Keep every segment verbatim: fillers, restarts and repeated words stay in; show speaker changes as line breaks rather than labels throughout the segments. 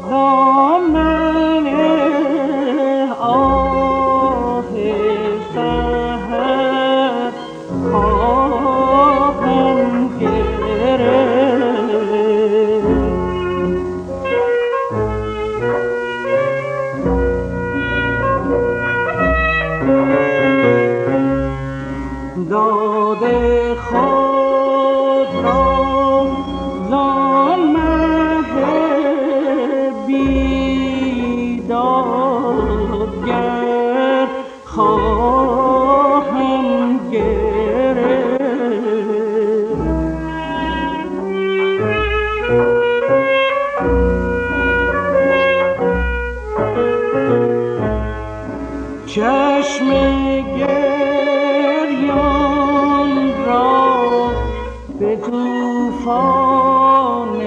چشم گریان را به طوفان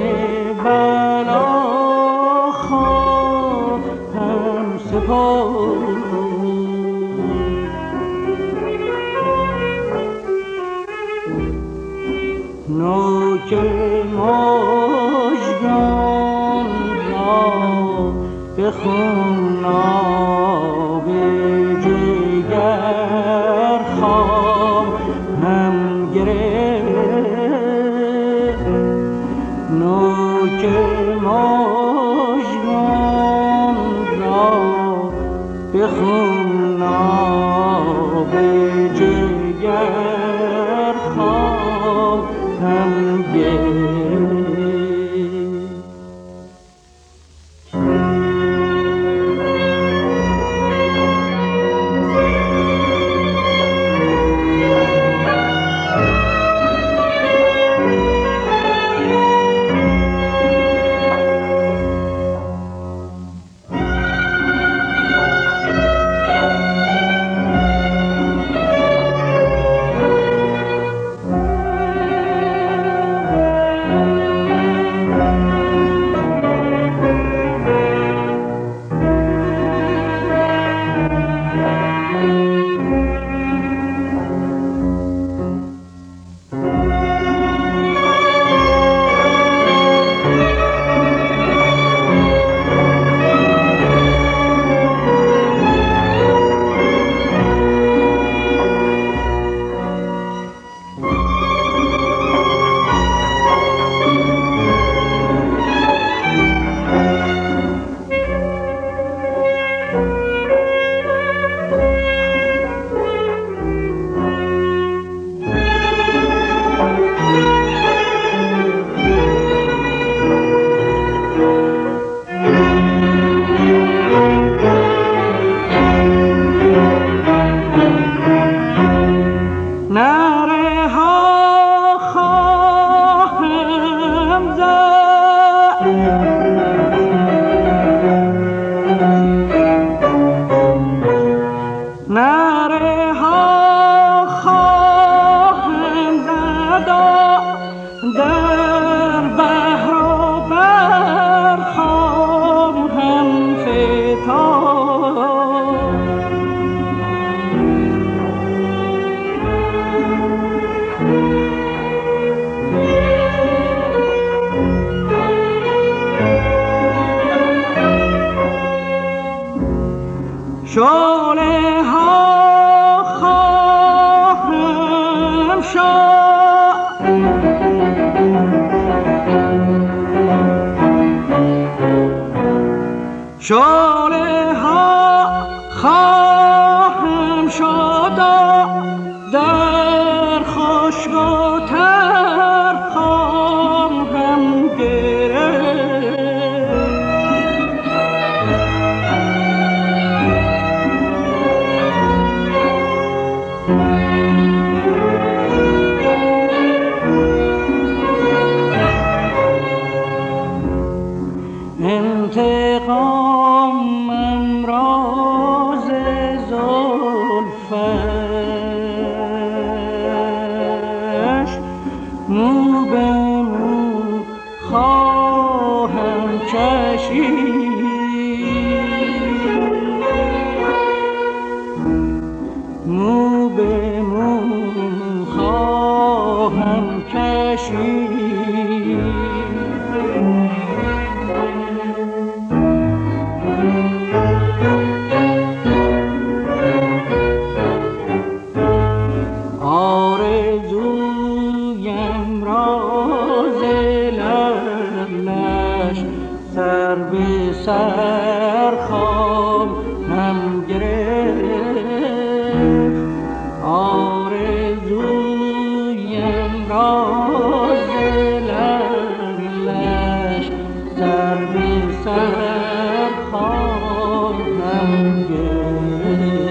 بلا خواهم سپرد. نوک مژگان را به خوناب جگر خواهم گرفت. نوک مژگان را به خوناب جگر خواهم گرفت. شعله ها خواهم شد، شعله ها خواهم شد، در خشک و تر خواهم گرفت. انتقامم راز زلفش مو به مو خواهم کشید، مو به مو خواهم کشید. سر به سر خواهم گرفت، آرزویم را ز لعلش سر به سر خواهم گرفت.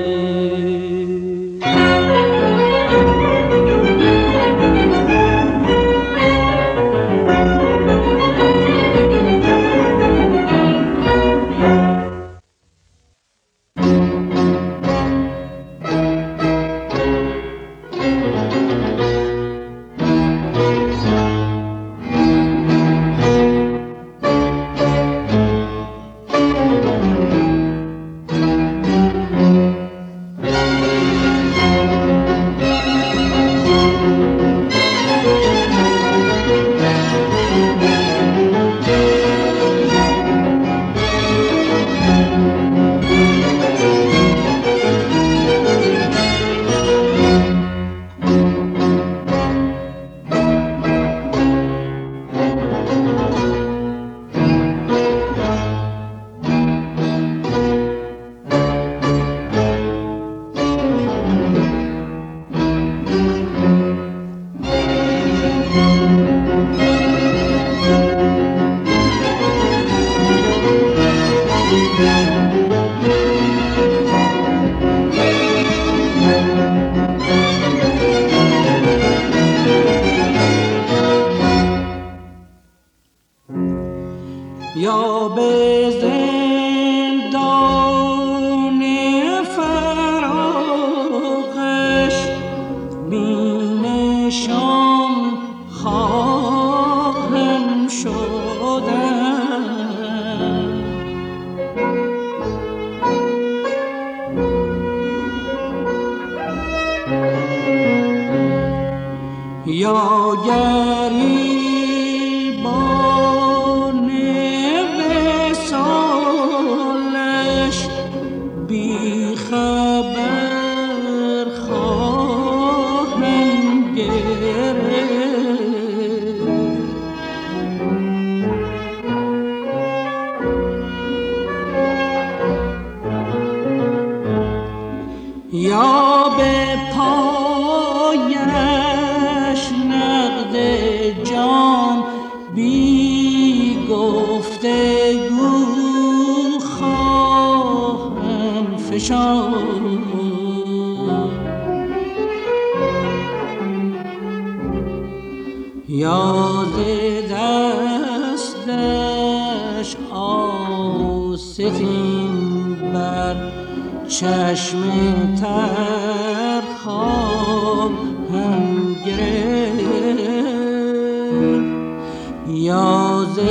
یا به زندان فراغش بینشان خواهم شدن، یا گریبان وصالش بی خبر خواهم گرفت، یا به پایش نقد جان بی گفتگو خواهم فشاند، یا ز دستش آستین بر چشم تر خواهم گرفت، یا ز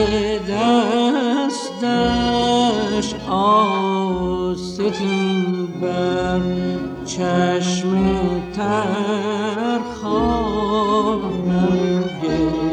دستش آستین بر چشم تر خواهم گرفت.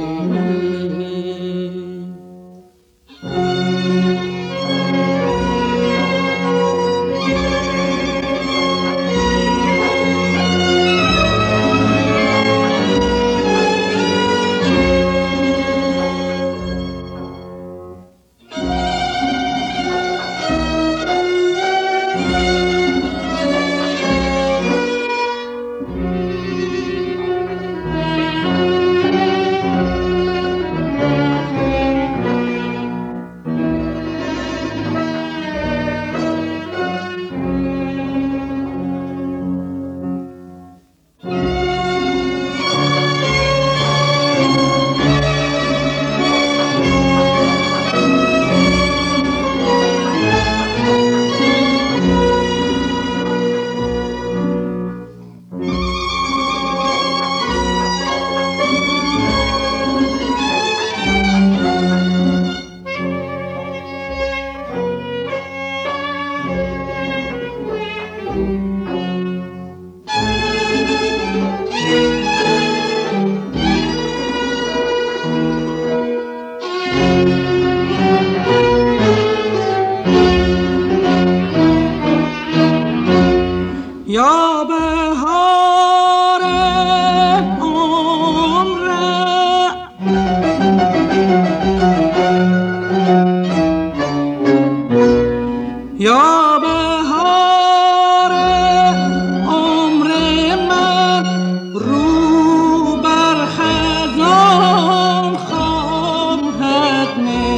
یا بهار عمر من رو بر خزان خواهد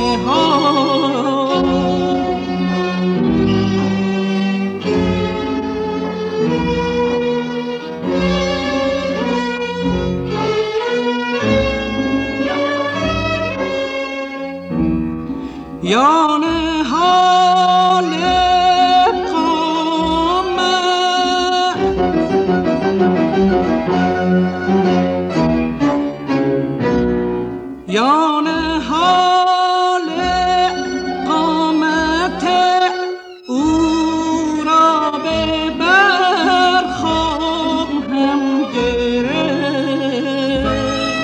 نهاد. یا نهال قامت یا نهال قامت او را به بر خواهم گرفت.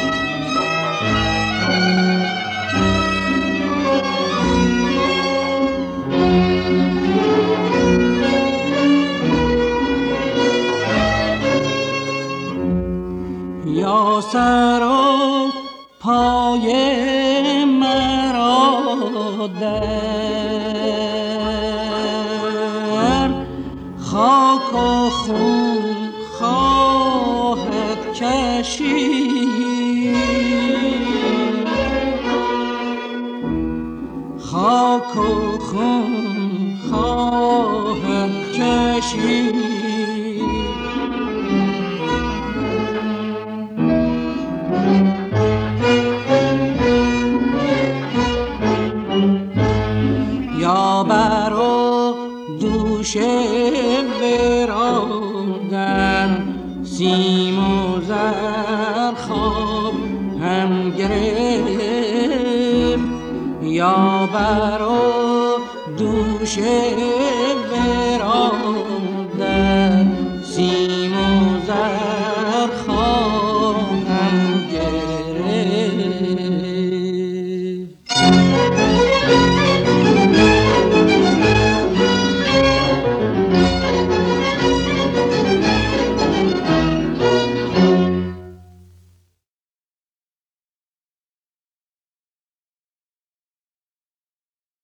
یا سر و پای مرا در خاک و خون خواهد کشید، خاک و خون خواهد کشید. یا بر و دوش برادر سیم و زر خواب هم گرفت. یا بر و دوش